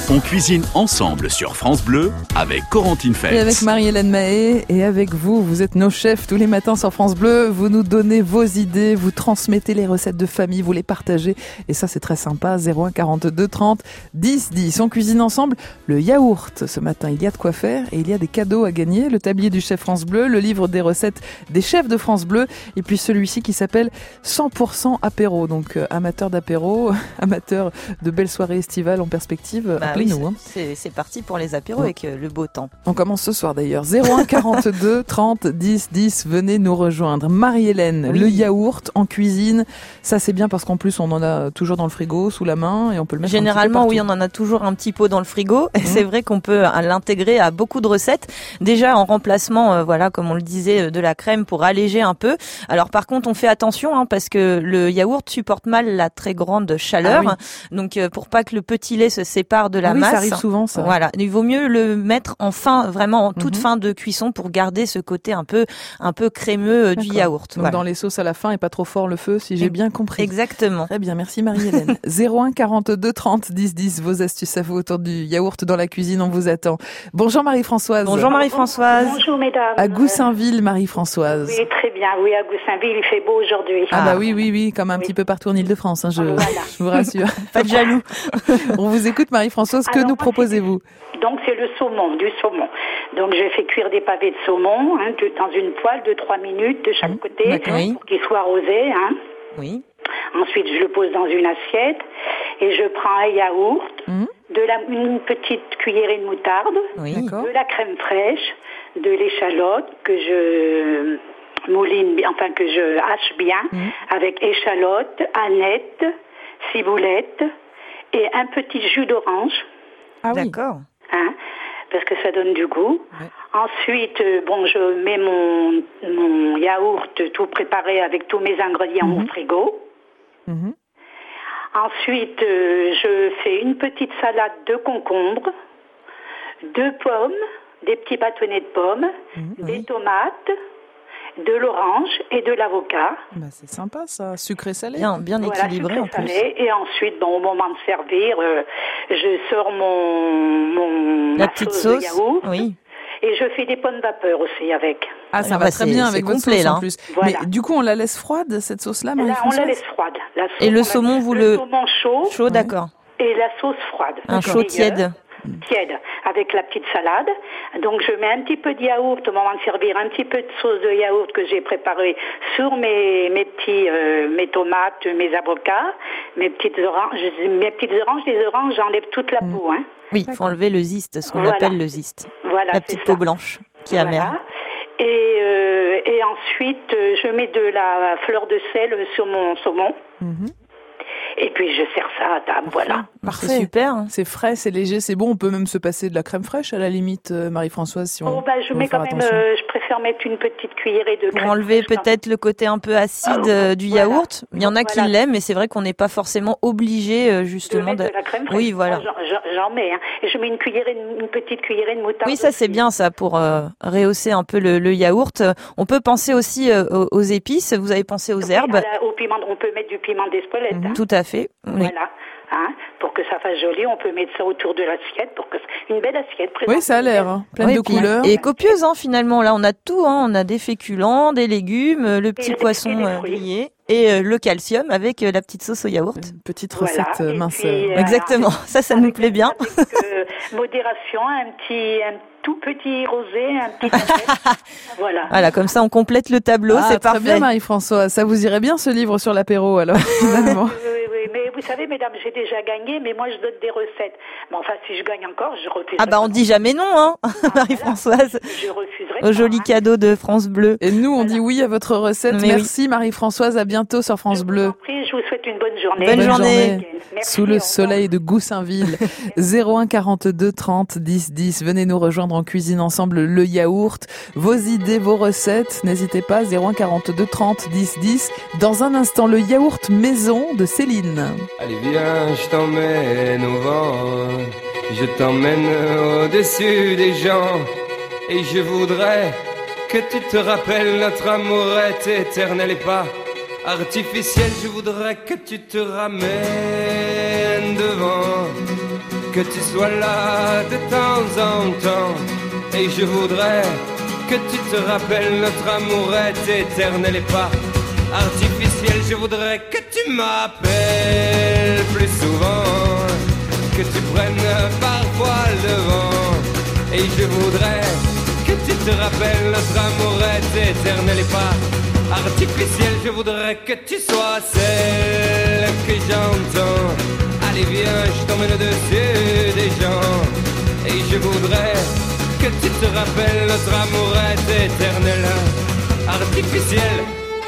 On cuisine ensemble sur France Bleu avec Corentine Feltz. Et avec Marie-Hélène Mahé et avec vous, vous êtes nos chefs tous les matins sur France Bleu. Vous nous donnez vos idées, vous transmettez les recettes de famille, vous les partagez. Et ça, c'est très sympa. 01 42 30 10 10. On cuisine ensemble le yaourt. Ce matin, il y a de quoi faire et il y a des cadeaux à gagner. Le tablier du chef France Bleu, le livre des recettes des chefs de France Bleu et puis celui-ci qui s'appelle 100% apéro. Donc, amateur d'apéro, amateur de belles soirées estivales en perspective. Appelez-nous. Oui, c'est parti pour les apéros avec le beau temps. On commence ce soir d'ailleurs. 01 42 30 10 10. Venez nous rejoindre. Marie-Hélène, le yaourt en cuisine, ça c'est bien parce qu'en plus on en a toujours dans le frigo, sous la main et on peut le mettre généralement, oui, on en a toujours un petit pot dans le frigo. Et c'est vrai qu'on peut l'intégrer à beaucoup de recettes. Déjà en remplacement, voilà, comme on le disait, de la crème pour alléger un peu. Alors par contre, on fait attention parce que le yaourt supporte mal la très grande chaleur. Ah oui. Donc pour pas que le petit lait se sépare de la masse. Ça arrive souvent, ça. Voilà, il vaut mieux le mettre en fin, vraiment en toute fin de cuisson pour garder ce côté un peu crémeux du yaourt. Donc dans les sauces à la fin et pas trop fort le feu, si j'ai bien compris. Exactement. Très bien, merci Marie-Hélène. 01 42 30 10 10, vos astuces à vous autour du yaourt dans la cuisine, on vous attend. Bonjour Marie-Françoise. Bonjour Marie-Françoise. Bonjour mesdames. À Goussainville, Marie-Françoise. Oui, très bien. Oui, à Goussainville, il fait beau aujourd'hui. Ah bah oui, comme un petit peu partout en Ile-de-France, je vous rassure. Pas de jaloux. On vous écoute Marie-Françoise, que nous proposez-vous? Donc c'est du saumon. Donc je fais cuire des pavés de saumon dans une poêle de 3 minutes de chaque côté pour qu'ils soient rosés. Oui. Ensuite je le pose dans une assiette et je prends un yaourt, une petite cuillerée de moutarde, de la crème fraîche, de l'échalote que je mouline, que je hache bien avec échalote, aneth, ciboulette et un petit jus d'orange. Ah oui. D'accord. Parce que ça donne du goût. Ouais. Ensuite, je mets mon yaourt tout préparé avec tous mes ingrédients au frigo. Ensuite, je fais une petite salade de concombres, 2 pommes, des petits bâtonnets de pommes, des tomates, de l'orange et de l'avocat. Bah, c'est sympa ça, sucré-salé. Bien équilibré en plus. Et ensuite, au moment de servir, je sors la petite sauce de yaourt. Oui. Et je fais des pommes vapeur aussi avec. Ah, ça va très bien avec votre complet, sauce là. En plus. Voilà. Mais du coup, on la laisse froide, cette sauce-là, Marie-Françoise ? On la laisse froide. Et le saumon, le saumon chaud. Chaud, d'accord. Et la sauce froide. Un chaud tiède. Tiède, avec la petite salade. Donc je mets un petit peu de yaourt au moment de servir, un petit peu de sauce de yaourt que j'ai préparée sur mes tomates, mes avocats, mes petites oranges, les oranges, j'enlève toute la peau. Oui, il faut enlever le zeste, ce qu'on appelle le zeste. Voilà, la petite peau blanche qui est amère. Et ensuite, je mets de la fleur de sel sur mon saumon. Et puis je sers ça à table, voilà. Parfait. C'est super. C'est frais, c'est léger, c'est bon. On peut même se passer de la crème fraîche à la limite, Marie-Françoise, si on. Je mets quand même. Je préfère mettre une petite cuillerée de crème. Pour enlever peut-être le côté un peu acide du yaourt. Il y en a qui l'aiment, mais c'est vrai qu'on n'est pas forcément obligé justement de la crème fraîche. Oui, voilà. J'en mets. Et je mets une petite cuillerée de moutarde. Oui, ça c'est bien ça pour rehausser un peu le yaourt. On peut penser aussi aux épices. Vous avez pensé aux herbes. Au piment, on peut mettre du piment d'Espelette. Tout à fait. Oui. Voilà. Pour que ça fasse joli, on peut mettre ça autour de l'assiette pour que une belle assiette. Oui, ça a l'air plein de couleurs et copieuse finalement. Là, on a tout. On a des féculents, des légumes, le petit poisson grillé et le calcium avec la petite sauce au yaourt. Une petite recette mince. Exactement. Ça nous plaît bien. Avec modération, un tout petit rosé, un petit Voilà, comme ça on complète le tableau, c'est parfait. Très bien Marie-Françoise, ça vous irait bien ce livre sur l'apéro alors finalement. Oui, mais vous savez mesdames, j'ai déjà gagné, mais moi je donne des recettes. Mais enfin si je gagne encore, je refuse. On dit jamais non Marie-Françoise. Je refuserai. Au joli cadeau de France Bleu. Et nous on dit oui à votre recette. Merci Marie-Françoise, à bientôt sur France Bleu. Je vous souhaite une bonne journée. Bonne journée. Merci, sous le soleil de Goussainville. 01 42 30 10 10. Venez nous rejoindre en cuisine ensemble le yaourt. Vos idées, vos recettes, n'hésitez pas. 01 42 30 10 10. Dans un instant, le yaourt maison de Céline. Allez viens, je t'emmène au vent, je t'emmène au-dessus des gens, et je voudrais que tu te rappelles notre amour est éternel et pas artificiel. Je voudrais que tu te ramènes devant que tu sois là de temps en temps. Et je voudrais que tu te rappelles, notre amour est éternel et pas artificiel. Je voudrais que tu m'appelles plus souvent, que tu prennes parfois le vent. Et je voudrais que tu te rappelles, notre amour est éternel et pas artificiel. Je voudrais que tu sois celle que j'entends. Allez viens, je t'emmène au-dessus des gens. Et je voudrais que tu te rappelles, notre amour est éternel, artificiel.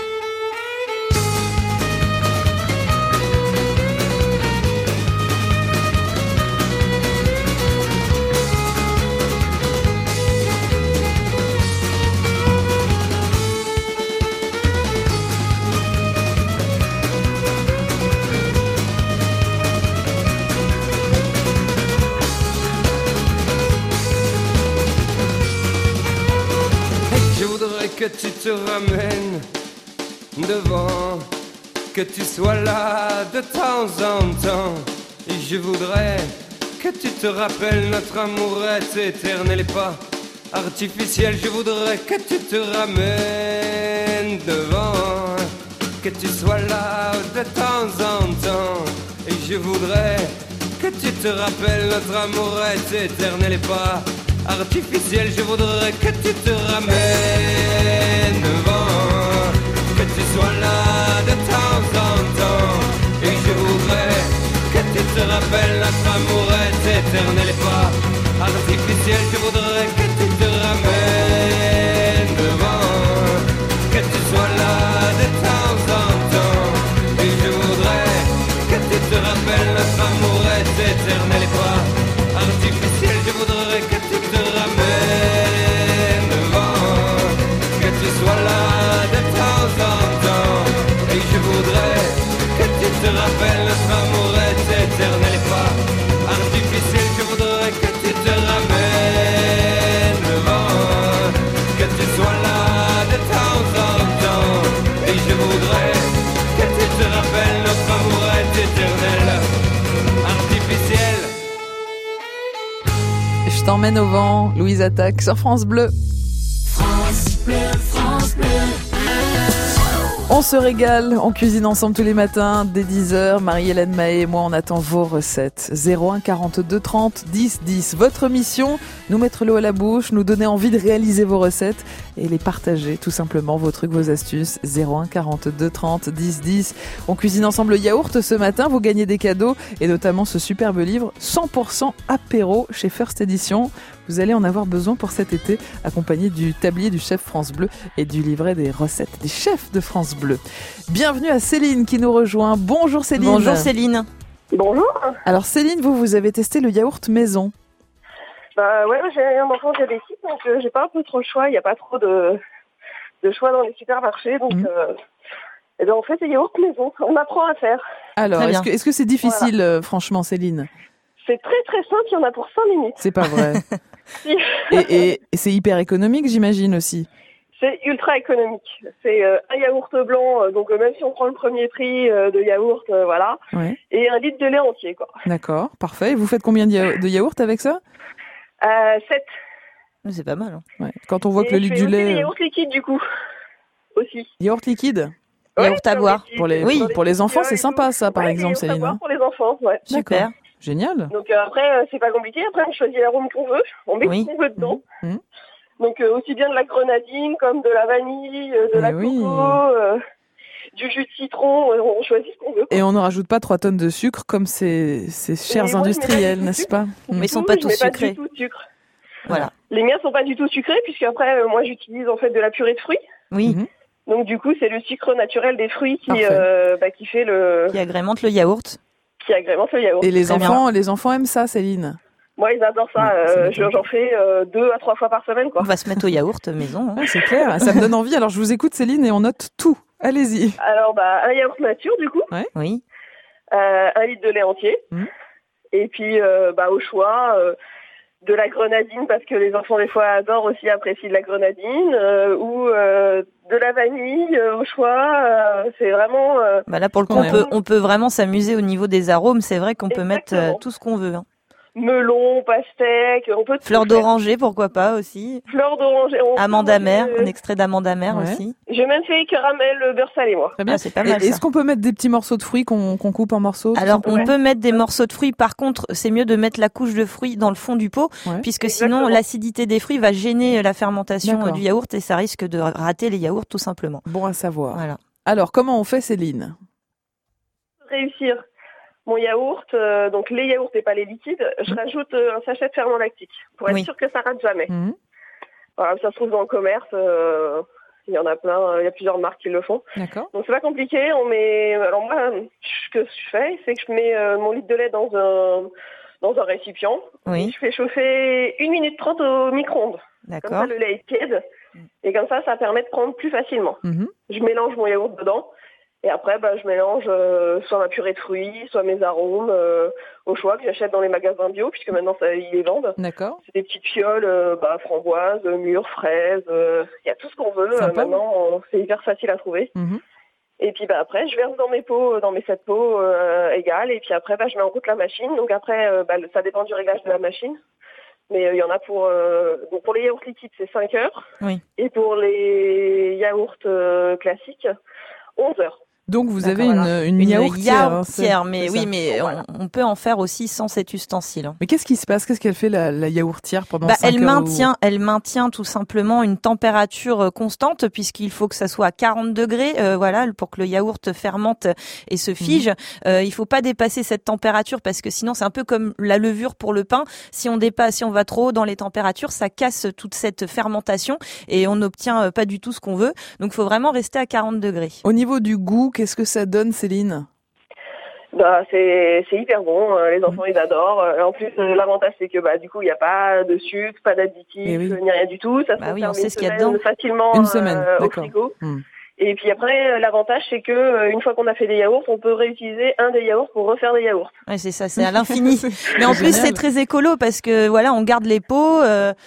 Que tu te ramènes devant, que tu sois là de temps en temps. Et je voudrais que tu te rappelles, notre amour est éternel et pas artificiel. Je voudrais que tu te ramènes devant, que tu sois là de temps en temps. Et je voudrais que tu te rappelles, notre amour est éternel et pas artificiel. Je voudrais que tu te ramènes devant, que tu sois là de temps en temps. Et je voudrais que tu te rappelles, notre amour est éternel et pas artificiel. Je voudrais que tu te ramènes devant, que tu sois là de temps en temps. Et je voudrais que tu te rappelles, notre amour est éternel et pas artificiel. Je voudrais que tu te ramènes devant, que tu sois là de temps en temps. Et je voudrais que tu te rappelles, notre amour est éternel et pas artificiel. Je voudrais que tu te ramènes devant, que tu sois là de temps en temps. Et je voudrais que tu te rappelles, notre amour est éternel, artificiel. Je t'emmène au vent, Louise Attaque sur France Bleu. France Bleu, France Bleu. On se régale, on cuisine ensemble tous les matins dès 10h. Marie-Hélène Mahé et moi, on attend vos recettes. 01 42 30 10 10. Votre mission, nous mettre l'eau à la bouche, nous donner envie de réaliser vos recettes et les partager tout simplement, vos trucs, vos astuces. 01 42 30 10 10. On cuisine ensemble le yaourt ce matin, vous gagnez des cadeaux et notamment ce superbe livre 100% apéro chez First Edition. Vous allez en avoir besoin pour cet été, accompagné du tablier du chef France Bleu et du livret des recettes des chefs de France Bleu. Bienvenue à Céline qui nous rejoint. Bonjour Céline. Bonjour Céline. Bonjour. Alors Céline, vous avez testé le yaourt maison. Bah ouais, j'ai un enfant diabétique, donc j'ai pas un peu trop le choix. Il n'y a pas trop de choix dans les supermarchés, donc et ben on fait des yaourts maison. On apprend à faire. Alors, est-ce que c'est difficile, franchement, Céline ? C'est très très simple, il y en a pour 5 minutes. C'est pas vrai. et c'est hyper économique, j'imagine aussi. C'est ultra économique. C'est un yaourt blanc, donc même si on prend le premier prix de yaourt, voilà, ouais. Et 1 litre de lait entier, quoi. D'accord, parfait. Et vous faites combien de yaourts avec ça ? 7. C'est pas mal. Hein. Ouais. Quand on voit que le litre du lait... des yaourts liquides, du coup, aussi. Yaourt liquide ? Ouais, yaourt à boire. Pour les enfants, c'est sympa ça, par exemple, Céline. Yaourt à boire pour les enfants, ouais. Super. D'accord. Génial. Donc après, c'est pas compliqué. Après, on choisit l'arôme qu'on veut. On met ce qu'on veut dedans. Mmh. Donc aussi bien de la grenadine comme de la vanille, de la coco, du jus de citron. On choisit ce qu'on veut. Et on ne rajoute pas 3 tonnes de sucre comme ces chers industriels, n'est-ce pas ? Mais ils sont pas tous sucrés. Pas du tout de sucre. Voilà. Les miens sont pas du tout sucrés puisque après, moi, j'utilise en fait de la purée de fruits. Oui. Donc du coup, c'est le sucre naturel des fruits qui fait qui agrémente le yaourt. Qui agrémente le yaourt. Et les enfants aiment ça, Céline. Moi, ils adorent ça. J'en fais 2 à 3 fois par semaine, quoi. On va se mettre au yaourt maison. Hein. Ouais, c'est clair, ça me donne envie. Alors, je vous écoute, Céline, et on note tout. Allez-y. Alors, un yaourt nature, du coup. Ouais. Oui. 1 litre de lait entier. Et puis, au choix, de la grenadine, parce que les enfants, des fois, adorent aussi, apprécient de la grenadine, ou de la vanille, au choix. C'est vraiment... là, pour le coup, on peut vraiment s'amuser au niveau des arômes. C'est vrai qu'on peut mettre tout ce qu'on veut. Hein. melon, pastèque, on peut tout fleur faire. d'oranger, pourquoi pas aussi. Fleur d'oranger. Amande amère, un extrait d'amande amère aussi. J'ai même fait caramel beurre salé, moi. Très bien. Ah, c'est pas mal. Est-ce qu'on peut mettre des petits morceaux de fruits qu'on coupe en morceaux? Alors, on peut mettre des morceaux de fruits. Par contre, c'est mieux de mettre la couche de fruits dans le fond du pot, puisque sinon, l'acidité des fruits va gêner la fermentation du yaourt et ça risque de rater les yaourts, tout simplement. Bon à savoir. Voilà. Alors, comment on fait, Céline? Réussir mon yaourt, donc les yaourts et pas les liquides, je rajoute un sachet de ferment lactique pour être sûr que ça rate jamais. Voilà, ça se trouve dans le commerce, il y en a plein, il y a plusieurs marques qui le font. D'accord. Donc c'est pas compliqué, alors moi, ce que je fais, c'est que je mets mon litre de lait dans un récipient. Oui. Je fais chauffer 1 minute 30 au micro-ondes. D'accord. Comme ça, le lait est tiède. Et comme ça permet de prendre plus facilement. Je mélange mon yaourt dedans. Et après, je mélange soit ma purée de fruits, soit mes arômes au choix que j'achète dans les magasins bio, puisque maintenant ils les vendent. D'accord. C'est des petites fioles, framboises, mûres, fraises. Il y a tout ce qu'on veut. Maintenant, c'est hyper facile à trouver. Et puis après, je verse dans mes pots, dans mes 7 pots égales. Et puis après, je mets en route la machine. Donc après, ça dépend du réglage de la machine. Mais il y en a donc pour les yaourts liquides, c'est 5 heures. Oui. Et pour les yaourts classiques, 11 heures. Donc vous avez une yaourtière. Mais on peut en faire aussi sans cet ustensile. Mais qu'est-ce qui se passe? Qu'est-ce qu'elle fait la yaourtière pendant 5 heures? Elle maintient tout simplement une température constante puisqu'il faut que ça soit à 40 degrés, pour que le yaourt fermente et se fige. Il faut pas dépasser cette température parce que sinon c'est un peu comme la levure pour le pain. Si on va trop haut dans les températures, ça casse toute cette fermentation et on n'obtient pas du tout ce qu'on veut. Donc il faut vraiment rester à 40 degrés. Au niveau du goût, qu'est-ce que ça donne, Céline? C'est hyper bon, les enfants ils adorent. En plus l'avantage c'est que du coup il n'y a pas de sucre, pas d'additifs, ni rien du tout. Ça se conserve on sait ce qu'il y a dedans. Facilement une semaine, au frigo. Et puis après, l'avantage, c'est que une fois qu'on a fait des yaourts, on peut réutiliser un des yaourts pour refaire des yaourts. Ouais, c'est ça, c'est à l'infini. Mais en plus, c'est très écolo parce que on garde les pots,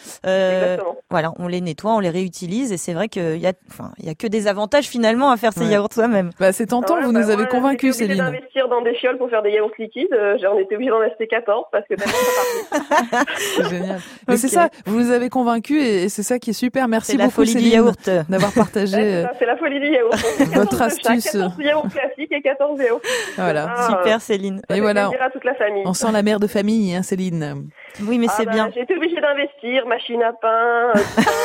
on les nettoie, on les réutilise et c'est vrai qu'il y a que des avantages finalement à faire ces yaourts soi-même. C'est tentant, vous nous avez convaincus, Céline. J'ai d'investir dans des fioles pour faire des yaourts liquides. J'en étais obligée d'en acheter 14 parce que tellement ça partait. C'est génial. Mais c'est ça, vous nous avez convaincus et c'est ça qui est super. Merci beaucoup, Céline, du yaourt. D'avoir partagé. C'est la folie du yaourt. Votre astuce. 14 yaourts classiques et 14 yaourts. Voilà. Super, Céline. Et voilà. À toute la famille. On sent la mère de famille, Céline. Oui, mais c'est bien. J'ai été obligée d'investir, machine à pain.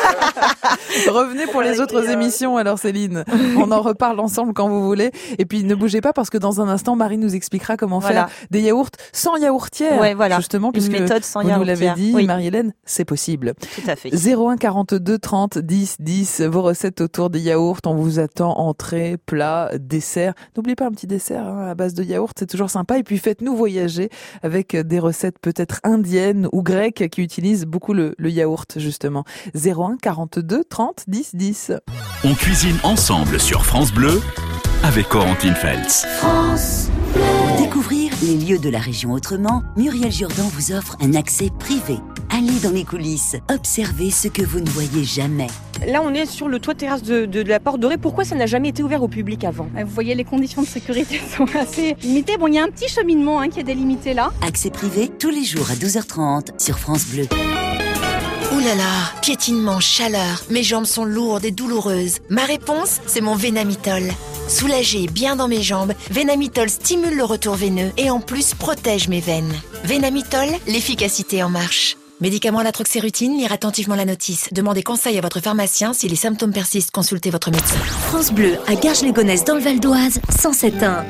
Revenez pour les autres émissions, alors, Céline. On en reparle ensemble quand vous voulez. Et puis, ne bougez pas parce que dans un instant, Marie nous expliquera comment faire des yaourts sans yaourtière. Ouais, voilà. Justement, puisque une méthode sans vous yaourtière. nous l'avez dit, Marie-Hélène, c'est possible. Tout à fait. 01 42 30 10 10, vos recettes autour des yaourts. On vous attend entrée, plat, dessert. N'oubliez pas un petit dessert à base de yaourt, c'est toujours sympa. Et puis, faites-nous voyager avec des recettes peut-être indiennes ou grecques qui utilisent beaucoup le yaourt, justement. 01 42 30 10 10. On cuisine ensemble sur France Bleu avec Corentine Feltz. France Bleu. Pour découvrir les lieux de la région autrement, Muriel Jourdan vous offre un accès privé. Allez dans les coulisses, observez ce que vous ne voyez jamais. Là, on est sur le toit terrasse de la Porte Dorée. Pourquoi ça n'a jamais été ouvert au public avant? Vous voyez, les conditions de sécurité sont assez limitées. Bon, il y a un petit cheminement qui est délimité là. Accès privé tous les jours à 12h30 sur France Bleu. Ouh là là, piétinement, chaleur, mes jambes sont lourdes et douloureuses. Ma réponse, c'est mon Vénamitol. Soulagé, bien dans mes jambes, Vénamitol stimule le retour veineux et en plus protège mes veines. Vénamitol, l'efficacité en marche. Médicament à la troxérutine, lire attentivement la notice. Demandez conseil à votre pharmacien. Si les symptômes persistent, consultez votre médecin. France Bleu, à Garges-les-Gonesse dans le Val d'Oise, 107.1.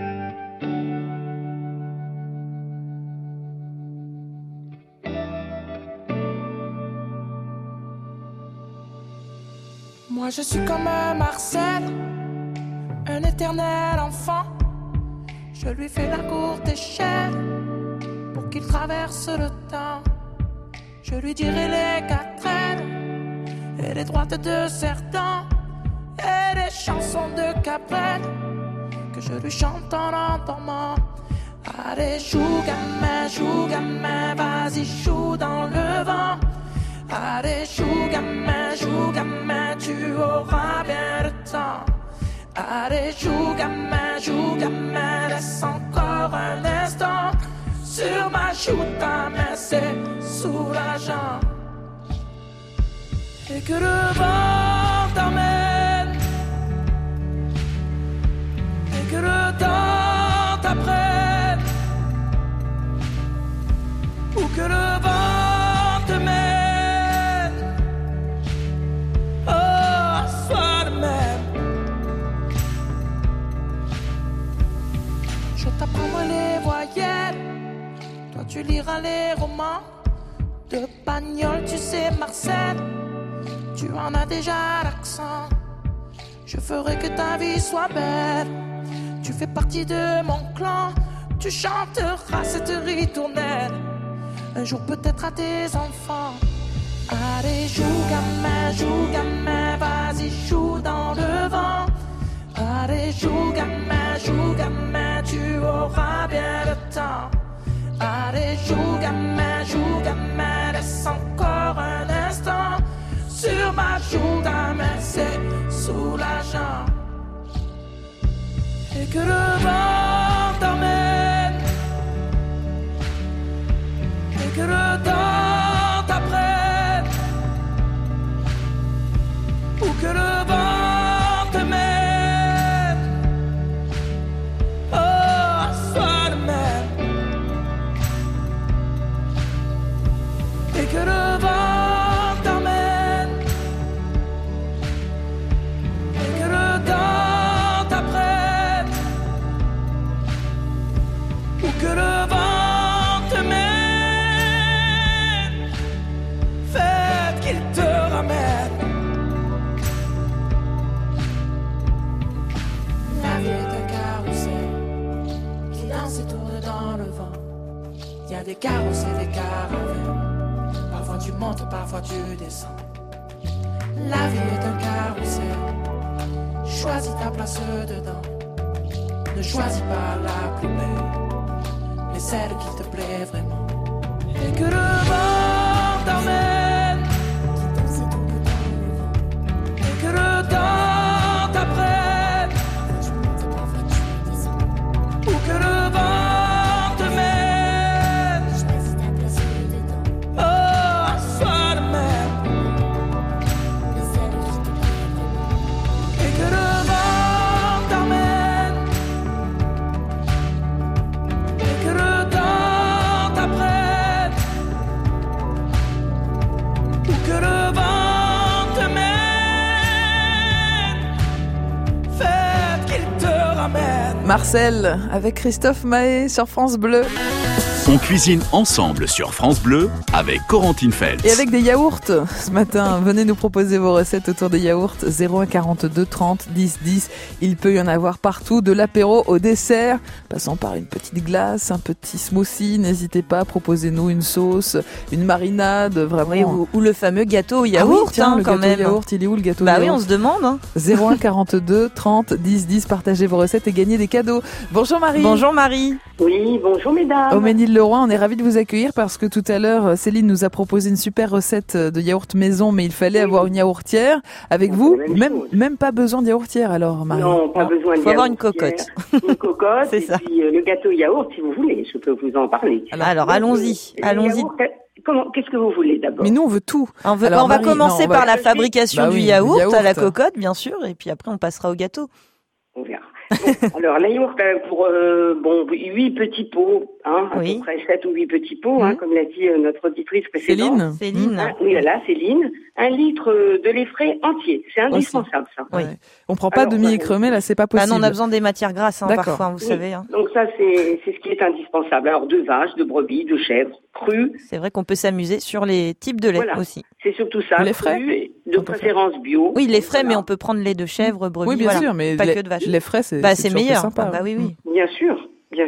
Moi je suis comme Marcel, un éternel enfant. Je lui fais la courte échelle pour qu'il traverse le temps. Je lui dirai les quatraines et les droites de certains et les chansons de Cabrel que je lui chante en endormant. Allez, joue gamin, vas-y, joue dans le vent. Allez, joue gamin, tu auras bien le temps. Allez, joue gamin, laisse encore un instant sur ma joue-ta main, c'est soulageant. Et que le vent t'emmène, et que le temps t'apprenne, ou que le vent te mène, oh, sois le même. Je t'apprendrai les voyelles, toi tu liras les romans de Pagnol, tu sais Marcel, tu en as déjà l'accent. Je ferai que ta vie soit belle, tu fais partie de mon clan, tu chanteras cette ritournelle, un jour peut-être à tes enfants. Allez, joue gamin, vas-y, joue dans le vent. Allez, joue gamin, tu auras bien le temps. Allez, joue gamin, laisse encore un instant. Sur ma joue gamin, c'est soulageant. Et que le vent t'emmène, et que le temps t'apprenne, ou que le vent te mène, oh, sois le même. Et que le vent t'emmène, et que le temps t'apprenne, ou que le vent te mène, faites qu'il te ramène. La vie est un carrousel qui danse et tourne dans le vent. Il y a des carrosses et des caravelles, parfois tu montes, parfois tu descends. La vie est un carrousel, choisis ta place dedans. Ne choisis pas la plus belle, mais celle qui te plaît vraiment. Et que le vent t'emmène, et que le temps t'apprenne, ou que le vent te mène, oh, sois le même. Et que le vent t'emmène, et que le temps t'apprenne, ou que le vent te mène, faites qu'il te ramène. Marcel avec Christophe Mahé sur France Bleu. On cuisine ensemble sur France Bleu avec Corentine Feltz. Et avec des yaourts ce matin. Venez nous proposer vos recettes autour des yaourts. 01 42 30 10 10. Il peut y en avoir partout, de l'apéro au dessert, passant par une petite glace, un petit smoothie. N'hésitez pas, proposez-nous une sauce, une marinade, vraiment. Oui, ou le fameux gâteau au yaourt, oui, tiens, le quand gâteau même. Yaourt, il est où le gâteau Bah yaourt? oui, on se demande. Hein. 01 42 30 10 10. Partagez vos recettes et gagnez des cadeaux. Bonjour Marie. Bonjour Marie. Oui, bonjour mesdames. Au Ménil-le-Roi, on est ravis de vous accueillir parce que tout à l'heure, Céline nous a proposé une super recette de yaourt maison, mais il fallait avoir une yaourtière. Avec vous, même pas besoin de yaourtière alors, Marie. Non, pas besoin de yaourt. Faut avoir une cocotte. Une cocotte, C'est et ça. puis le gâteau yaourt, si vous voulez, je peux vous en parler. Alors allons-y, allons-y. Qu'est-ce que vous voulez d'abord? Mais nous, on veut tout. On va Marie, commencer par la fabrication Bah du oui, yaourt, à la cocotte, bien sûr, et puis après on passera au gâteau. On verra. Bon, alors, la yaourt pour 8 petits pots, à peu près 7 ou 8 petits pots, comme l'a dit notre auditrice précédente. Céline. Oui, voilà, Céline. 1 litre de lait frais entier. C'est indispensable, ça. Oui. On prend pas demi-écremé, là, c'est pas possible. Ah non, on a besoin des matières grasses, parfois, vous savez. Hein. Donc ça, c'est ce qui est indispensable. Alors, de vaches, de brebis, de chèvres, crues. C'est vrai qu'on peut s'amuser sur les types de lait aussi. C'est surtout ça. Les frais de préférence bio. Oui, les frais, mais on peut prendre lait de chèvre, brebis, oui, bien sûr, mais pas que de vaches. Les frais, c'est meilleur. Sympa, oui. Bien sûr,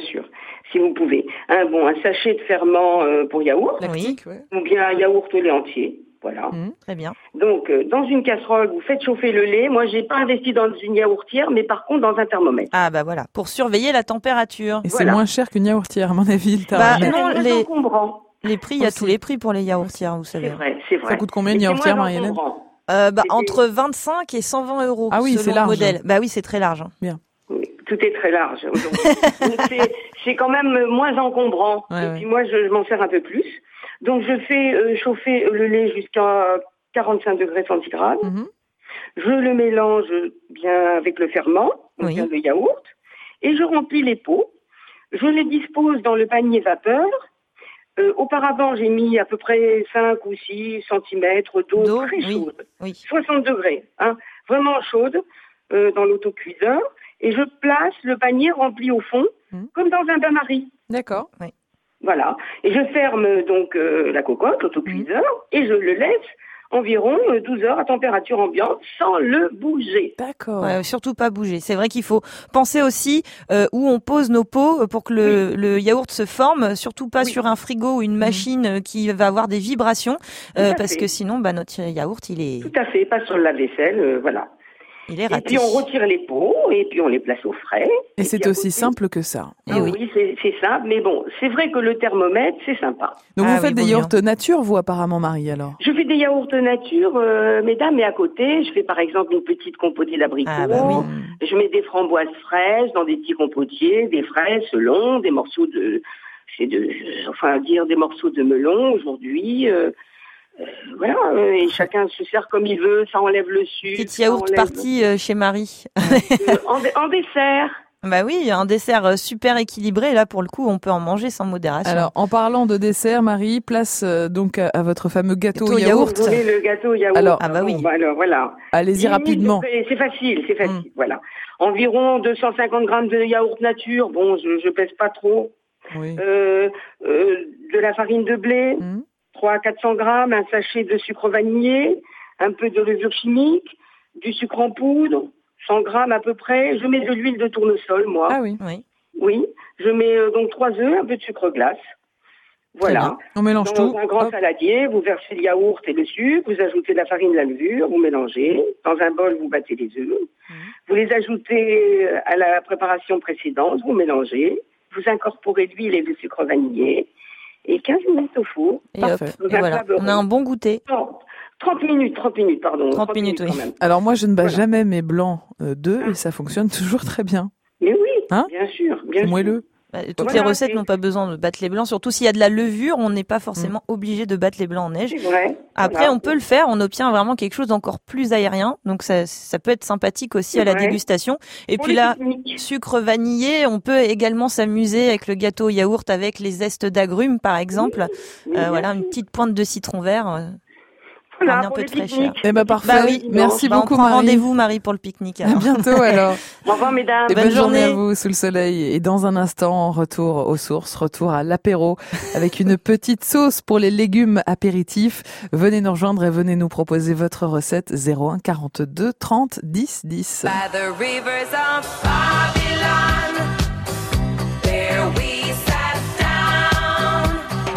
si vous pouvez. Un sachet de ferment pour yaourt. Lactique, ou bien un yaourt au lait entier. Voilà. Très bien. Donc, dans une casserole, vous faites chauffer le lait. Moi, j'ai pas investi dans une yaourtière, mais par contre, dans un thermomètre. Ah, bah voilà. Pour surveiller la température. Et c'est moins cher qu'une yaourtière, à mon avis, le thermomètre. Non, les prix, il y a tous les prix pour les yaourtières, vous savez. C'est vrai. Ça coûte combien une yaourtière, Marie-Hélène? Entre 25 et 120 euros. Ah oui, selon c'est large. Le modèle. Bah oui, c'est très large. Bien. Oui, tout est très large aujourd'hui. Donc c'est quand même moins encombrant. Et puis moi, je m'en sers un peu plus. Donc je fais chauffer le lait jusqu'à 45 degrés centigrades. Je le mélange bien avec le ferment, donc bien le yaourt, et je remplis les pots. Je les dispose dans le panier vapeur. Auparavant, j'ai mis à peu près 5 ou 6 centimètres d'eau très chaude, 60 degrés, vraiment chaude, dans l'autocuiseur. Et je place le panier rempli au fond, comme dans un bain-marie. D'accord. Oui. Voilà. Et je ferme donc la cocotte, l'autocuiseur, et je le laisse environ 12 heures à température ambiante sans le bouger. D'accord. Surtout pas bouger. C'est vrai qu'il faut penser aussi où on pose nos pots pour que le yaourt se forme, surtout pas sur un frigo ou une machine qui va avoir des vibrations, parce que sinon notre yaourt il est... Tout à fait, pas sur le lave-vaisselle, voilà. Il est raté. Et puis on retire les pots et puis on les place au frais. Et c'est aussi simple que ça. Oui, c'est simple, mais bon, c'est vrai que le thermomètre, c'est sympa. Donc vous faites des yaourts nature, vous apparemment, Marie, alors? Je fais des yaourts nature, mesdames, mais à côté, je fais par exemple une petite compotée d'abricots. Je mets des framboises fraîches dans des petits compotiers, des fraises selon, des morceaux des morceaux de melon aujourd'hui. Voilà, et chacun se sert comme il veut, ça enlève le sucre. Petite yaourt partie chez Marie. En dessert. Bah oui, un dessert super équilibré, là pour le coup on peut en manger sans modération. Alors en parlant de dessert, Marie, place donc à votre fameux gâteau au yaourt. Vous voulez le gâteau au yaourt? Alors, alors voilà. Allez-y rapidement. C'est facile, voilà. Environ 250 grammes de yaourt nature, bon je pèse pas trop. Oui. De la farine de blé. 300 à 400 grammes, un sachet de sucre vanillé, un peu de levure chimique, du sucre en poudre, 100 grammes à peu près. Je mets de l'huile de tournesol, moi. Ah oui. Oui. Je mets donc 3 œufs, un peu de sucre glace. Voilà. On mélange tout. Dans un grand saladier, vous versez le yaourt et le sucre, vous ajoutez de la farine, de la levure, vous mélangez. Dans un bol, vous battez les œufs. Vous les ajoutez à la préparation précédente, vous mélangez. Vous incorporez l'huile et le sucre vanillé. Et 15 minutes au four. Et hop, et voilà, on a un bon goûter. 30 minutes, pardon. 30 minutes, oui. Quand même. Alors moi, je ne bats jamais mes blancs d'œufs et ça fonctionne toujours très bien. Mais oui, bien sûr. Moelleux. Toutes les recettes n'ont pas besoin de battre les blancs, surtout s'il y a de la levure, on n'est pas forcément obligé de battre les blancs en neige. C'est vrai. Après, on peut le faire, on obtient vraiment quelque chose d'encore plus aérien, donc ça peut être sympathique aussi à la dégustation. Et puis là, sucre vanillé, on peut également s'amuser avec le gâteau au yaourt avec les zestes d'agrumes par exemple. Voilà, une petite pointe de citron vert. Voilà, un peu de fraîcheur. Eh ben parfait. Bah oui, merci beaucoup Marie. Rendez-vous Marie pour le pique-nique. Alors. À bientôt alors. Au revoir mesdames. Et bonne journée à vous sous le soleil. Et dans un instant, retour aux sources, retour à l'apéro avec une petite sauce pour les légumes apéritifs. Venez nous rejoindre et venez nous proposer votre recette 01 42 30 10 10. By the rivers of Babylon, there we sat down.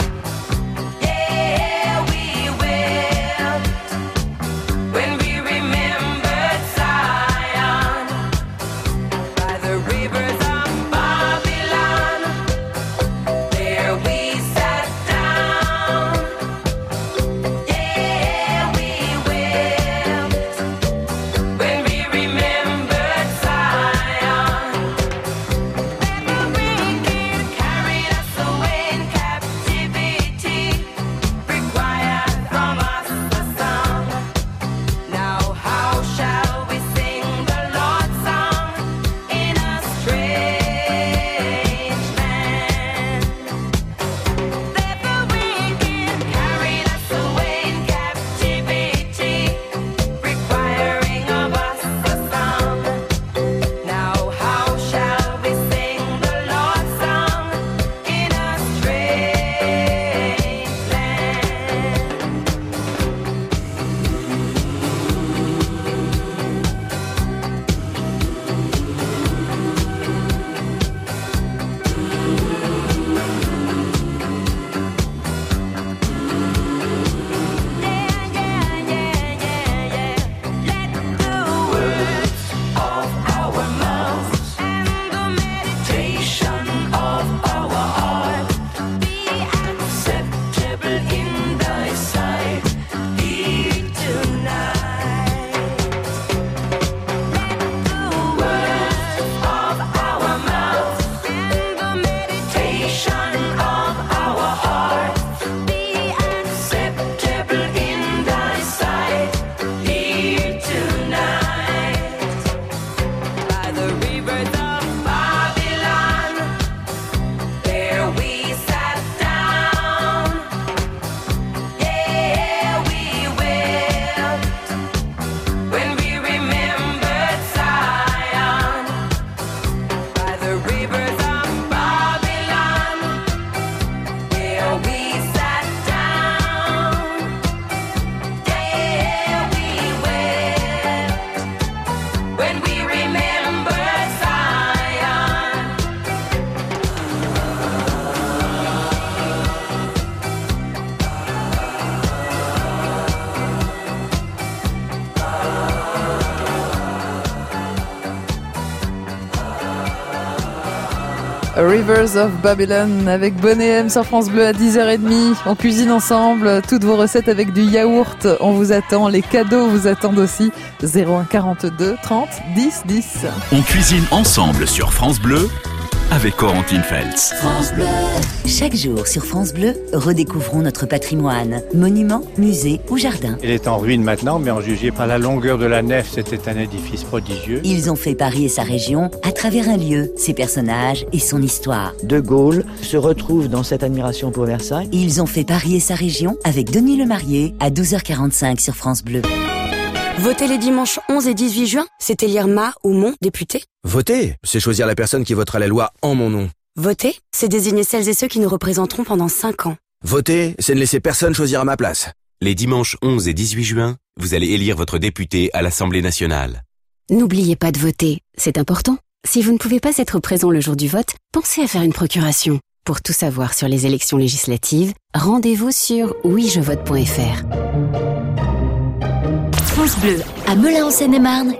Yeah, we wept when we remembered Zion. By the rivers of Babylon, there we sat down. Yeah, we wept when we remembered Zion. Rivers of Babylon avec Bonnet M sur France Bleu à 10h30. On cuisine ensemble, toutes vos recettes avec du yaourt. On vous attend, les cadeaux vous attendent aussi. 01 42 30 10 10. On cuisine ensemble sur France Bleu avec Corentine Feltz. France Bleu. Chaque jour sur France Bleu, redécouvrons notre patrimoine. Monuments, musées ou jardins. Il est en ruine maintenant, mais en jugé par la longueur de la nef, c'était un édifice prodigieux. Ils ont fait Paris et sa région à travers un lieu, ses personnages et son histoire. De Gaulle se retrouve dans cette admiration pour Versailles. Ils ont fait Paris et sa région avec Denis Lemarié à 12h45 sur France Bleu. Voter les dimanches 11 et 18 juin, c'est élire ma ou mon député. Voter, c'est choisir la personne qui votera la loi en mon nom. Voter, c'est désigner celles et ceux qui nous représenteront pendant 5 ans. Voter, c'est ne laisser personne choisir à ma place. Les dimanches 11 et 18 juin, vous allez élire votre député à l'Assemblée nationale. N'oubliez pas de voter, c'est important. Si vous ne pouvez pas être présent le jour du vote, pensez à faire une procuration. Pour tout savoir sur les élections législatives, rendez-vous sur ouijevote.fr. France Bleu, à Melun en Seine-et-Marne,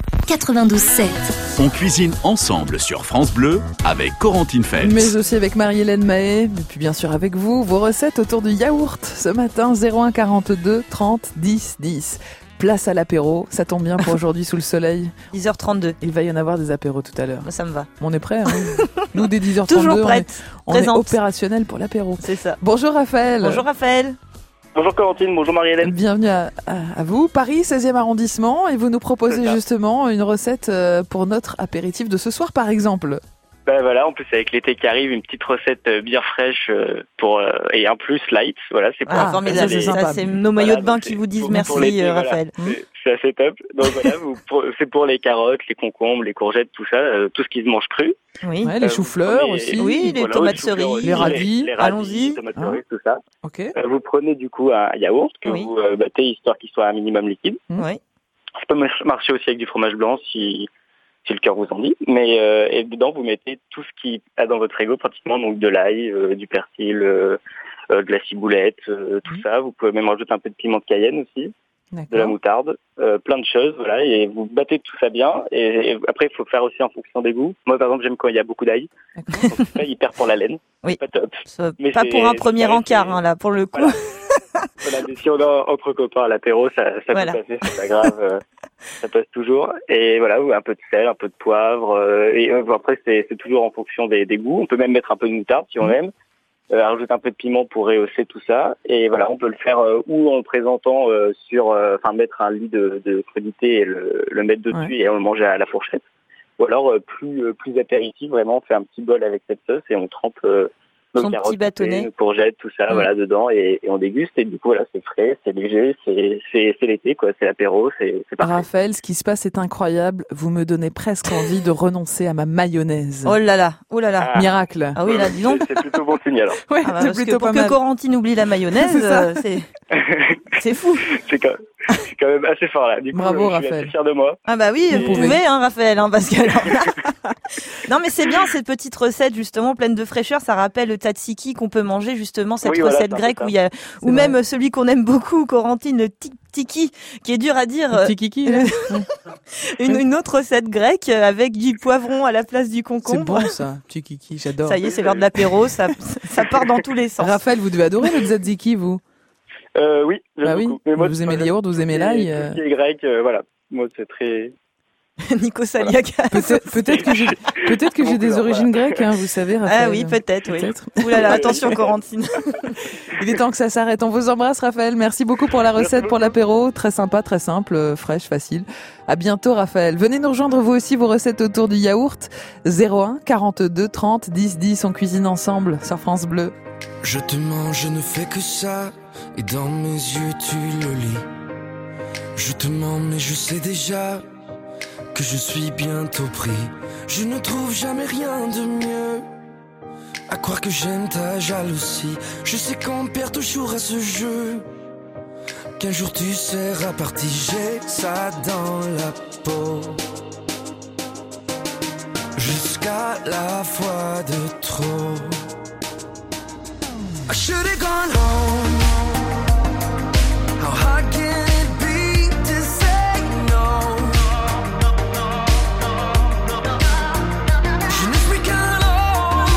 92.7. On cuisine ensemble sur France Bleu avec Corentine Feltz. Mais aussi avec Marie-Hélène Mahé, et puis bien sûr avec vous, vos recettes autour du yaourt. Ce matin, 01 42 30 10 10. Place à l'apéro, ça tombe bien pour aujourd'hui sous le soleil. 10h32. Il va y en avoir des apéros tout à l'heure. Ça me va. On est prêts, hein. Nous, dès 10h32, toujours prête, on est opérationnel pour l'apéro. C'est ça. Bonjour Raphaël. Bonjour Raphaël. Bonjour Corentine, bonjour Marie-Hélène. Bienvenue à vous, Paris 16e arrondissement, et vous nous proposez justement une recette pour notre apéritif de ce soir par exemple. Ben voilà, en plus avec l'été qui arrive, une petite recette bien fraîche et un plus light, voilà, c'est pour formidable, c'est sympa. Ça, c'est nos maillots de bain qui vous disent merci Raphaël. Voilà, c'est assez top. Donc voilà, c'est pour les carottes, les concombres, les courgettes, tout ça, tout ce qui se mange cru. Oui, les choux-fleurs aussi. Oui, les tomates cerises, les radis. Allons-y. Les tomates cerises, tout ça. Ok. Vous prenez du coup un yaourt que vous battez histoire qu'il soit un minimum liquide. Oui. Ça peut marcher aussi avec du fromage blanc si le cœur vous en dit. Mais et dedans vous mettez tout ce qui a dans votre frigo pratiquement, donc de l'ail, du persil, de la ciboulette, tout ça. Vous pouvez même rajouter un peu de piment de Cayenne aussi. De la moutarde, plein de choses, voilà, et vous battez tout ça bien, et après il faut faire aussi en fonction des goûts. Moi par exemple j'aime quand il y a beaucoup d'ail, donc c'est pas hyper pour la laine, oui. Pas top. Mais pas pour un premier encart, hein, là, pour le coup. Voilà, mais si on a entre copains à l'apéro, ça peut passer, c'est pas grave, ça passe toujours. Et voilà, un peu de sel, un peu de poivre, et après c'est toujours en fonction des goûts. On peut même mettre un peu de moutarde si on aime. Rajouter un peu de piment pour rehausser tout ça, et voilà, on peut le faire ou en le présentant mettre un lit de crudité et le mettre dessus et on le mange à la fourchette, ou alors plus apéritif, vraiment on fait un petit bol avec cette sauce et on trempe nos carottes, nos courgettes, tout ça, voilà, dedans, et on déguste, et du coup voilà, c'est frais, c'est léger, c'est l'été quoi, c'est l'apéro, c'est parfait. Raphaël, ce qui se passe est incroyable, vous me donnez presque envie de renoncer à ma mayonnaise. Oh là là. Miracle. Ah oui, là, dis donc. C'est plutôt bon signe alors. Ouais, c'est plutôt pour que Corentine oublie la mayonnaise, c'est fou. C'est quand même assez fort là. Du coup, bravo je suis Raphaël. assez fier de moi. Ah bah oui, vous pouvez, hein, Raphaël, hein, parce que non mais c'est bien cette petite recette justement pleine de fraîcheur. Ça rappelle le tzatziki qu'on peut manger justement, cette recette grecque où il y a, ou même celui qu'on aime beaucoup, Corentine, le tiki, qui est dur à dire. Tiki. Une autre recette grecque avec du poivron à la place du concombre. C'est bon ça, tiki, j'adore. Ça y est, c'est l'heure de l'apéro, ça part dans tous les sens. Raphaël, vous devez adorer le tzatziki, vous. Oui, j'aime beaucoup. Mais moi, vous aimez les yaourts, vous aimez l'ail. Tout ce qui est grec, voilà. Moi, c'est très... Nico Saliaga. Peut-être que j'ai des origines grecques, hein, vous savez, Raphaël. Ah oui, peut-être. Oui. Ouh là là, attention Corentine. Il est temps que ça s'arrête. On vous embrasse, Raphaël. Merci beaucoup pour la recette, pour l'apéro. Très sympa, très simple, fraîche, facile. À bientôt, Raphaël. Venez nous rejoindre vous aussi vos recettes autour du yaourt. 01 42 30 10 10. On cuisine ensemble sur France Bleu. Je te mens, je ne fais que ça. Et dans mes yeux, tu le lis. Je te mens, mais je sais déjà que je suis bientôt pris. Je ne trouve jamais rien de mieux. À croire que j'aime ta jalousie. Je sais qu'on perd toujours à ce jeu. Qu'un jour tu seras parti. J'ai ça dans la peau. Jusqu'à la fois de trop. I should've gone home. How hard can it be to say no? Je ne suis qu'un homme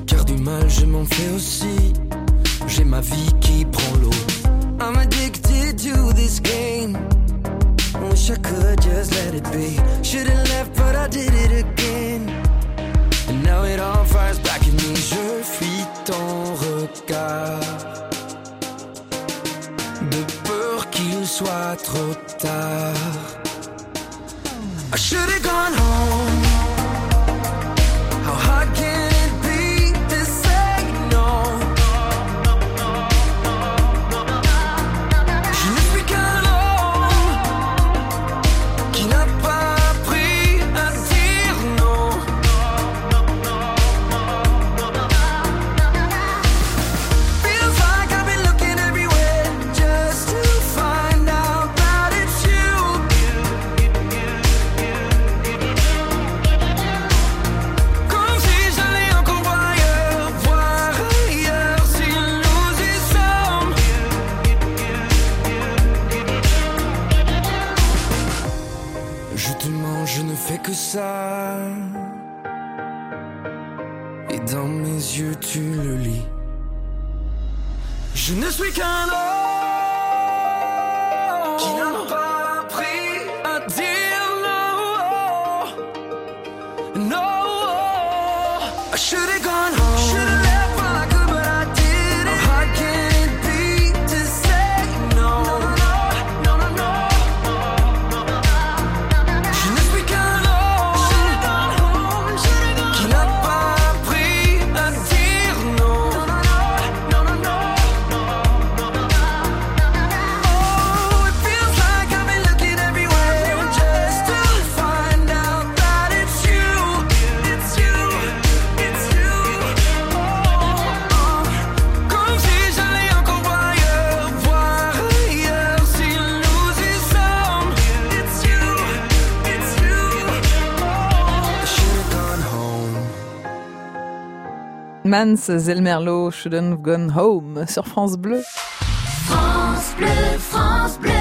car du mal je m'en fais aussi. J'ai ma vie qui prend l'eau. I'm addicted to this game. Wish I could just let it be. Should've left but I did it again. And now it all fires back at me. Je fuis ton regard, de peur qu'il soit trop tard. I should've gone home. How hard can it be to say no? Je ne suis qu'un homme qui n'a pas appris à dire non. Feels like I've been looking everywhere just to find out that it's you. Comme si j'allais encore voir ailleurs si nous y sommes. Je te mens, je ne fais que ça. Et dans mes yeux tu le lis. Je ne suis qu'un homme qui n'a pas appris à dire non. No, I should've gone home. Should've left while I could, but I didn't. How hard can it be to say no? No, no, no. Je ne suis qu'un homme qui n'a pas appris à dire non. No, no, no. Oh, it feels like I've been looking everywhere just to find out that it's you. It's you. It's you. Oh, comme si j'allais encore voir ailleurs si nous y sommes. It's you. It's you. I should've gone home. Mans, Zelmerlo, Shouldn't Have Gone Home sur France Bleu. France Bleu, France Bleu.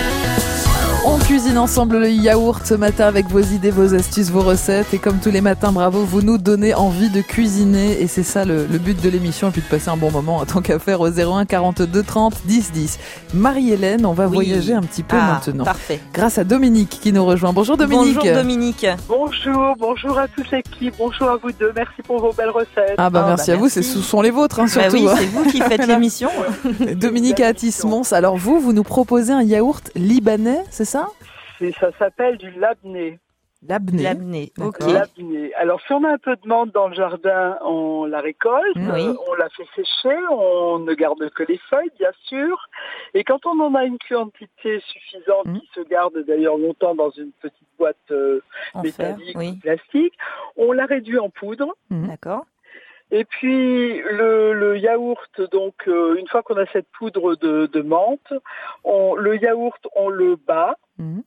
On cuisine ensemble le yaourt ce matin avec vos idées, vos astuces, vos recettes. Et comme tous les matins, bravo, vous nous donnez envie de cuisiner. Et c'est ça le but de l'émission. Et puis de passer un bon moment en tant qu'à faire au 01 42 30 10 10. Marie-Hélène, on va voyager un petit peu maintenant. Parfait. Grâce à Dominique qui nous rejoint. Bonjour Dominique. Bonjour Dominique. Bonjour à toute l'équipe, bonjour à vous deux, merci pour vos belles recettes. Merci à vous, ce sont les vôtres hein, surtout. Oui, c'est vous qui faites l'émission. Dominique à Atis-Mons. Alors vous nous proposez un yaourt libanais, c'est ça? Ça s'appelle du labné. Labné, ok. Labné. Alors si on a un peu de menthe dans le jardin, on la récolte, on la fait sécher, on ne garde que les feuilles bien sûr. Et quand on en a une quantité suffisante qui se garde d'ailleurs longtemps dans une petite boîte métallique ou plastique, on la réduit en poudre. D'accord. Et puis le yaourt, donc une fois qu'on a cette poudre de menthe, le yaourt on le bat.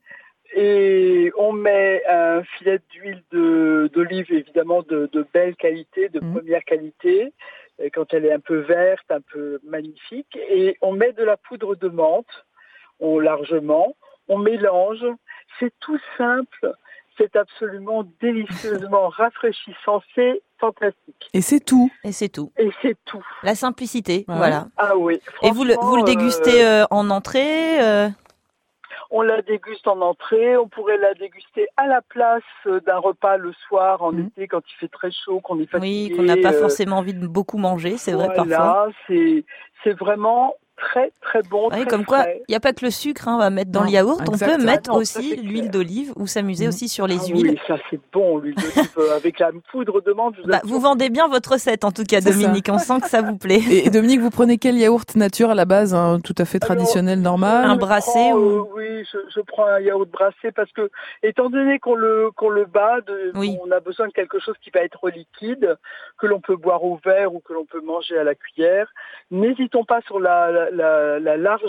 Et on met un filet d'huile d'olive, évidemment de belle qualité, de première qualité, et quand elle est un peu verte, un peu magnifique. Et on met de la poudre de menthe, largement, on mélange. C'est tout simple, c'est absolument délicieusement rafraîchissant, c'est fantastique. Et c'est tout. Et c'est tout. La simplicité, voilà. Ah oui. Et vous le dégustez en entrée On la déguste en entrée, on pourrait la déguster à la place d'un repas le soir, en été, quand il fait très chaud, qu'on est fatigué. Oui, qu'on n'a pas forcément envie de beaucoup manger, c'est vrai parfois. C'est vraiment très très bon. Oui, très comme frais. quoi, il n'y a pas que le sucre à mettre dans le yaourt, on peut mettre aussi l'huile d'olive ou s'amuser aussi sur les huiles. Oui, ça c'est bon, l'huile d'olive avec la poudre de menthe. Vous vendez bien votre recette en tout cas, Dominique, on sent que ça vous plaît. Et Dominique, vous prenez quel yaourt nature à la base, tout à fait traditionnel, normal? Un brassé Oui, je prends un yaourt brassé parce que, étant donné qu'on le bat, on a besoin de quelque chose qui va être liquide, que l'on peut boire au verre ou que l'on peut manger à la cuillère. N'hésitons pas sur le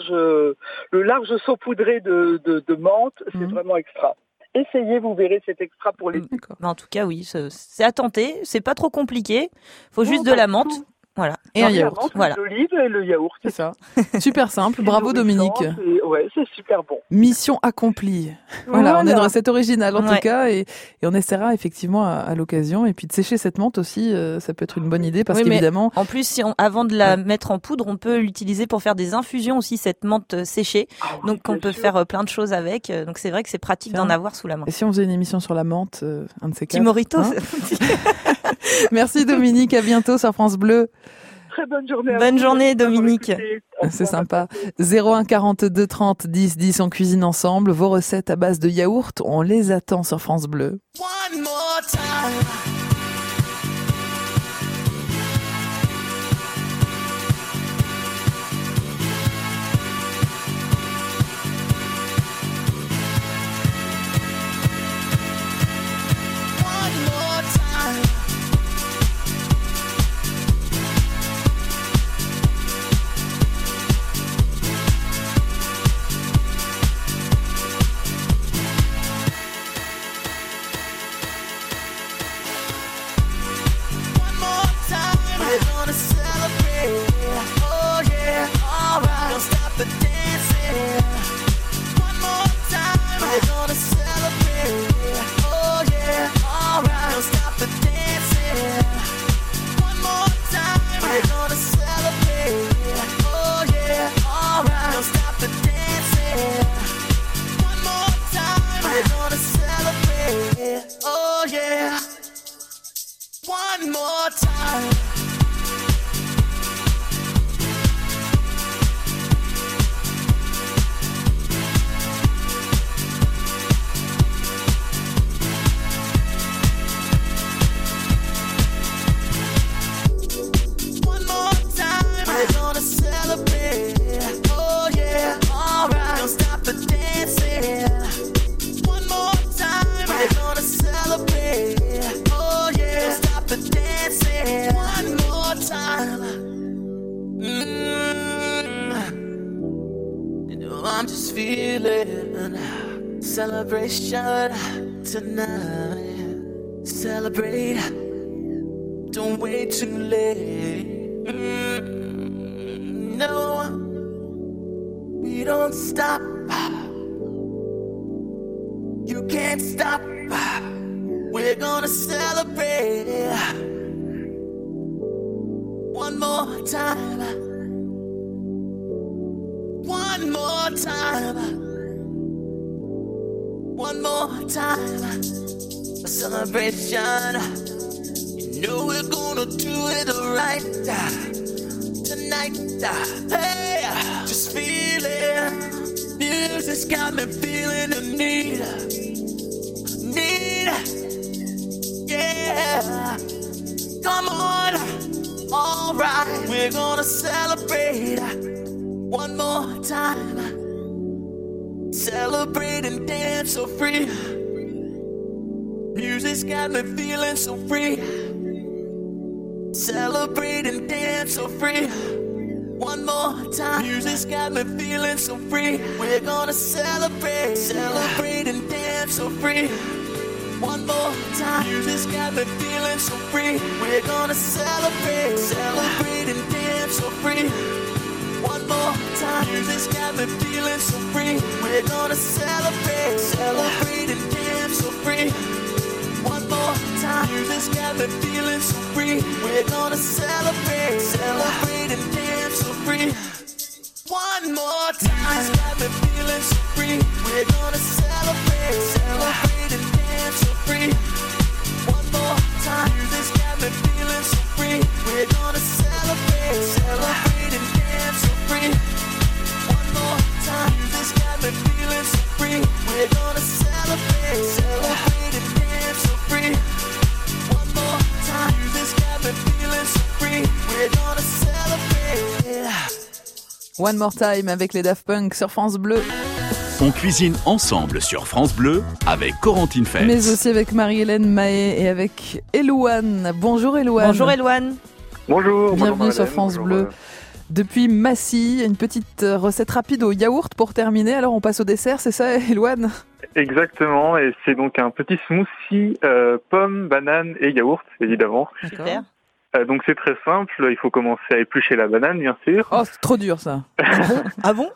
large saupoudré de menthe, c'est vraiment extra. Essayez, vous verrez, c'est extra pour les. En tout cas, oui, c'est à tenter, c'est pas trop compliqué. Faut juste de la menthe. Voilà. Et un yaourt. Voilà. L'olive et le yaourt. C'est ça. Super simple. Bravo Dominique. Ouais, c'est super bon. Mission accomplie. Voilà, on a une recette originale en tout cas et on essaiera effectivement à l'occasion. Et puis de sécher cette menthe aussi, ça peut être une bonne idée parce qu'évidemment. En plus, avant de la mettre en poudre, on peut l'utiliser pour faire des infusions aussi, cette menthe séchée. Donc on peut faire plein de choses avec. Donc c'est vrai que c'est pratique d'en avoir sous la main. Et si on faisait une émission sur la menthe, un de ces quatre. Timorito. Merci Dominique, à bientôt sur France Bleu. Très bonne journée. Bonne journée Dominique. C'est sympa. 01 42 30 10 10, on cuisine ensemble. Vos recettes à base de yaourt, on les attend sur France Bleu. One more time. One more time. One more time. We're gonna celebrate. Oh yeah, alright. Don't stop the dancing. One more time. We're gonna celebrate. Oh yeah, don't stop the dancing. One more time. You know I'm just feeling celebration tonight. Celebrate. Don't wait too late. No, we don't stop. You can't stop. We're gonna celebrate. One more time. One more time. One more time. A celebration. You know we're gonna do it right tonight. Hey, just feel it. Music's got me feeling the need. Yeah. Come on. Alright, we're gonna celebrate one more time. Celebrate and dance so free. Music's got me feeling so free. Celebrate and dance so free. One more time. Music's got me feeling so free. We're gonna celebrate. Celebrate and dance so free. One more time. Music's got me feeling so free. We're gonna celebrate. Celebrate and dance so free. One more time. Music's got me feeling so free. We're gonna celebrate. Celebrate and dance so free. One more time. Music's got me feeling so free. We're gonna celebrate. Celebrate and dance so free. One more time. Music's got me feeling so free. We're gonna celebrate. Celebrate and dance so free. One more time. Music's got me feeling so free. We're gonna celebrate. Celebrate and dance so free. One more time. Music's got me feeling so free. We're gonna celebrate. Celebrate and dance so free. One more time. Music's got me feeling so free. We're gonna celebrate. One More Time avec les Daft Punk sur France Bleu. On cuisine ensemble sur France Bleu avec Corentine Feltz. Mais aussi avec Marie-Hélène Mahé et avec Elouane. Bonjour Elouane. Bonjour Elouane. Bonjour. Bienvenue sur France Bleu. Depuis Massy, une petite recette rapide au yaourt pour terminer. Alors on passe au dessert, c'est ça Elouane? Exactement, et c'est donc un petit smoothie pommes, bananes et yaourt, évidemment. Super. Donc c'est très simple, il faut commencer à éplucher la banane, bien sûr. Oh, c'est trop dur ça. Ah bon?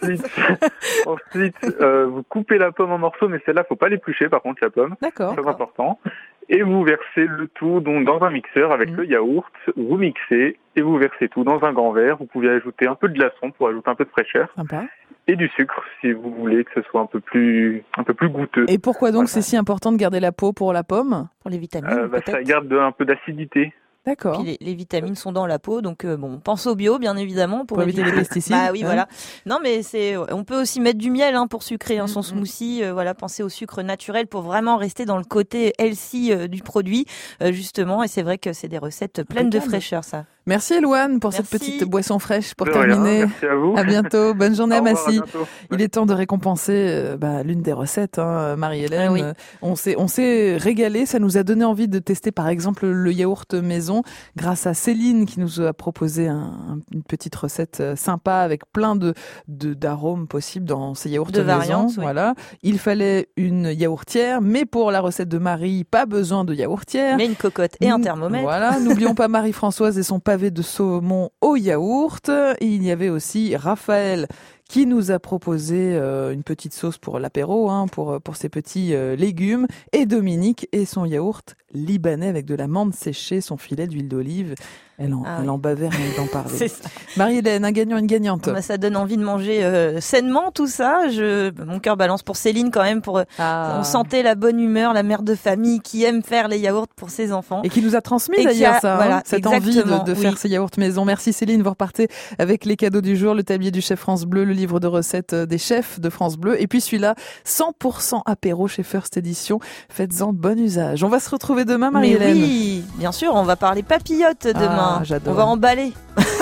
Ensuite, vous coupez la pomme en morceaux, mais celle-là, faut pas l'éplucher, par contre, la pomme. D'accord. Très important. Et vous versez le tout donc dans un mixeur avec le yaourt, vous mixez et vous versez tout dans un grand verre. Vous pouvez ajouter un peu de glaçon pour ajouter un peu de fraîcheur. Sympa. Et du sucre si vous voulez que ce soit un peu plus goûteux. Et pourquoi donc c'est si important de garder la peau pour la pomme? Pour les vitamines, ça garde un peu d'acidité. D'accord. Puis les vitamines sont dans la peau, donc bon, pense au bio, bien évidemment, pour éviter les pesticides. Bah oui, voilà. Non, mais on peut aussi mettre du miel pour sucrer son smoothie. Voilà, pensez au sucre naturel pour vraiment rester dans le côté healthy du produit, justement. Et c'est vrai que c'est des recettes pleines de fraîcheur, ça. Merci Elouane pour cette petite boisson fraîche pour terminer. Merci à vous. À bientôt. Bonne journée à Massy. Il est temps de récompenser l'une des recettes, Marie-Hélène. Oui. On s'est régalé. Ça nous a donné envie de tester par exemple le yaourt maison grâce à Céline qui nous a proposé une petite recette sympa avec plein d'arômes possibles dans ces yaourts maison. Variantes, oui. Voilà. Il fallait une yaourtière, mais pour la recette de Marie, pas besoin de yaourtière. Mais une cocotte et un thermomètre. Voilà. N'oublions pas Marie-Françoise et son pavé de saumon au yaourt. Et il y avait aussi Raphaël qui nous a proposé une petite sauce pour l'apéro, pour ses petits légumes, et Dominique et son yaourt libanais avec de la menthe séchée, son filet d'huile d'olive. Elle en bavait rien d'en parler. C'est ça. Marie-Hélène, un gagnant, une gagnante. Ça donne envie de manger sainement tout ça. Mon cœur balance pour Céline quand même. On sentait la bonne humeur, la mère de famille qui aime faire les yaourts pour ses enfants. Et qui nous a transmis d'ailleurs cette envie de faire ces yaourts maison. Merci Céline, vous repartez avec les cadeaux du jour, le tablier du chef France Bleu, le livre de recettes des chefs de France Bleu. Et puis celui-là, 100% apéro chez First Edition. Faites-en bon usage. On va se retrouver demain, Marie-Hélène. Oui, bien sûr, on va parler papillotes demain. J'adore. On va emballer.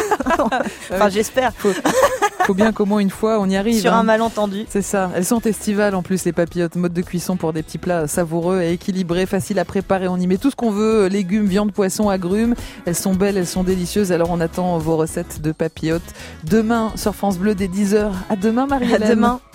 Enfin, j'espère. Faut bien qu'au moins une fois on y arrive. Sur un malentendu. C'est ça. Elles sont estivales en plus, les papillotes. Mode de cuisson pour des petits plats savoureux et équilibrés, faciles à préparer. On y met tout ce qu'on veut, légumes, viande, poisson, agrumes. Elles sont belles, elles sont délicieuses. Alors on attend vos recettes de papillotes demain sur France Bleu dès 10h. À demain, Marie-Hélène. À demain.